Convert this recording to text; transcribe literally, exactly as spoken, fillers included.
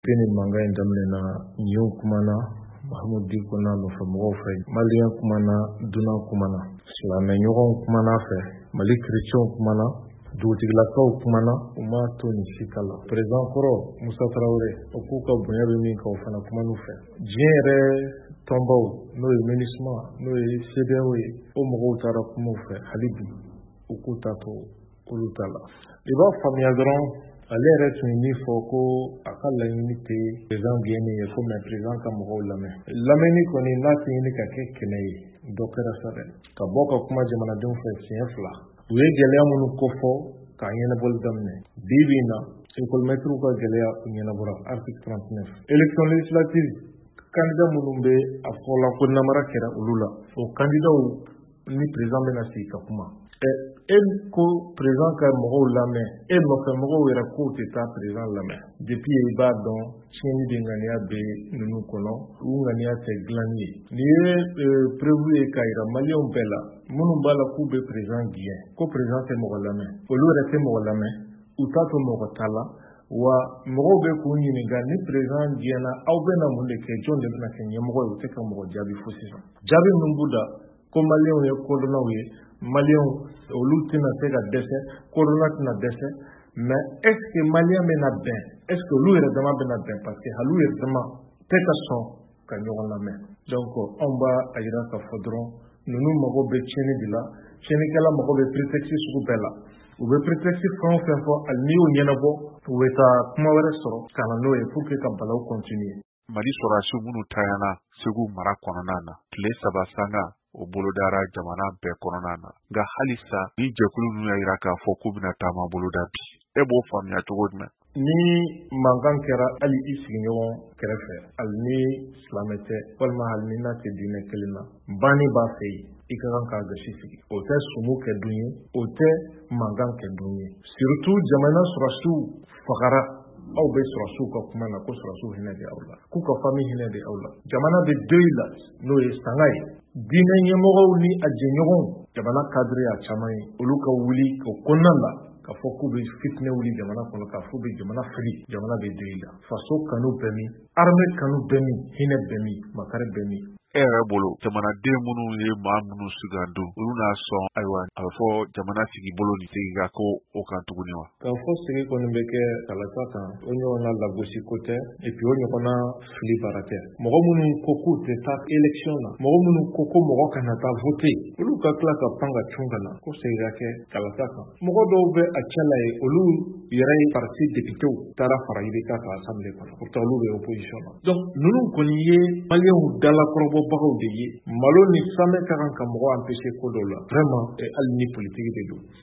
Peni manga in daminɛna Niyɔn kumana, Mahamud Diko n'a nɔfɛ mɔgɔw fɛ, Malien kumana, Dunan kumana, silamɛ ɲɔgɔnw kumana fɛ, Mali chrétiens kumana, dugutigilakaw kumana, u m'a to ni si ta la. Président kɔrɔ Musa Tarawele, o k'u ka bonya bɛ min kan o fana kuman'u fɛ. Diɲɛ yɛrɛ tɔnbaw n'o ye MINUSMA n'o ye C E D E A O ye, o mɔgɔw taara kumaw fɛ hali bi u k'u ta to olu ta la. I b'a faamuya dɔrɔn ale yɛrɛ tun ye min fɔ ko a ka laɲini tɛ président gɛnni ye ko mais président ka mɔgɔw lamɛn. Lamɛnni kɔni n'a tɛ ɲini ka kɛ kɛlɛ ye dɔ kɛra sa dɛ. Ka bɔ ka kuma jamanadenw fɛ siɲɛ fila. U ye gɛlɛya minnu kofɔ k'a ɲɛnabɔli daminɛ. Bi bi in na école maîtres ka gɛlɛya u ɲɛnabɔra article trente-neuf. Élection législative candidat minnu bɛ a fɔla ko namara kɛra olu la. O candidatw ni président bɛna sigi ka kuma. E ko président ka mɔgɔw lamɛn, e nɔfɛ mɔgɔw yɛrɛ k'o tɛ taa président lamɛn. Depuis i b'a dɔn tiɲɛni de ŋaniya bɛ ninnu kɔnɔ, u ŋaniya tɛ dilanni ye. Nin ye preuve ye k'a jira maliyɛnw bɛɛ la minnu b'a la k'u bɛ président gɛn, ko président tɛ mɔgɔ lamɛn, olu yɛrɛ tɛ mɔgɔ lamɛn, u t'a to mɔgɔ ta la, wa mɔgɔw bɛ k'u ɲininka ni président gɛnna aw bɛna mun de kɛ, jɔn de bɛna kɛ ɲɛmɔgɔ ye, u tɛ ka mɔgɔ jaabi fo sisan. Jaabi min b'u da ko maliyɛnw ye kodɔnnaw ye, maliyɛnw olu tɛna se ka dɛsɛ, kodɔnna tɛna dɛsɛ, mais est ce que maliyɛn bɛna bɛn, est ce que olu yɛrɛ dama bɛna bɛn parce que hali yɛrɛ dama tɛ ka sɔn ka ɲɔgɔn lamɛn. Donc anw b'a a jira k'a fɔ dɔrɔn ninnu mago bɛ tiɲɛni de la, tiɲɛnikɛla mago bɛ prétexte sugu bɛɛ la. U bɛ prétexte fɛn o fɛn fɔ hali n'i y'o ɲɛnabɔ u bɛ taa kuma wɛrɛ sɔrɔ ka na n'o ye pour que ka balawu continuer. Mali sɔrɔdasiw minnu tayana Segu mara kɔnɔna na tile saba sanga o bolodara jamana bɛɛ kɔnɔna na. Nka halisa ni jɛkulu ninnu y'a jira k'a fɔ k'u bɛna taama boloda bi. E b'o faamuya cogo jumɛn? Ni mankan kɛra hali i sigiɲɔgɔn kɛrɛfɛ, hali ni silamɛ tɛ walima hali ni n'a tɛ diinɛ kelen na, banni b'a fɛ yen i ka kan k'a gasi sigi. O tɛ sumu kɛ dun ye, o tɛ mankan kɛ dun ye. Surtout jamana sɔrɔdasiw fagara. Aw bɛ sɔrɔdasiw ka kuma na ko sɔrɔdasiw hinɛ bɛ aw la, k'u ka famille hinɛ bɛ aw la. Jamana bɛ deuil la n'o ye sanga ye. Diinɛ ɲɛmɔgɔw ni a jɛɲɔgɔnw, jamana cadre a caman ye, olu ka wuli o kɔnɔna la k'a fɔ k'u bɛ fitinɛ wuli jamana kɔnɔ, k'a fɔ bɛ jamana fili, jamana bɛ deuil la. Faso kanu bɛ min, armée kanu bɛ min, hinɛ bɛ min, makari bɛ min. E yɛrɛ bolo jamanaden minnu ye maa minnu sugando olu n'a sɔn ayiwa a bɛ fɔ jamana sigi bolo ni segi ka ko o kan tuguni wa? K'a fɔ sigi kɔni bɛ kɛ kalata kan o ɲɔgɔnna lagosi ko tɛ et puis o ɲɔgɔnna fili baara tɛ. Mɔgɔ minnu ko k'u tɛ taa élection na, mɔgɔ minnu ko ko mɔgɔ kana taa voter, olu ka tila ka pan ka cun ka na ko segi ka kɛ kalata kan. Mɔgɔ dɔw bɛ a cɛ la ye olu yɛrɛ ye parti députéw taara fara I B K ka assemblée kɔnɔ, pourtant olu bɛ opposition na. Donc ninnu kɔni ye maliyɛnw dalakɔrɔbɔ bagaw de ye. Malo ni samɛ ka kan ka mɔgɔ empêcher ko dɔw la. Vraiment hali ni politique de don.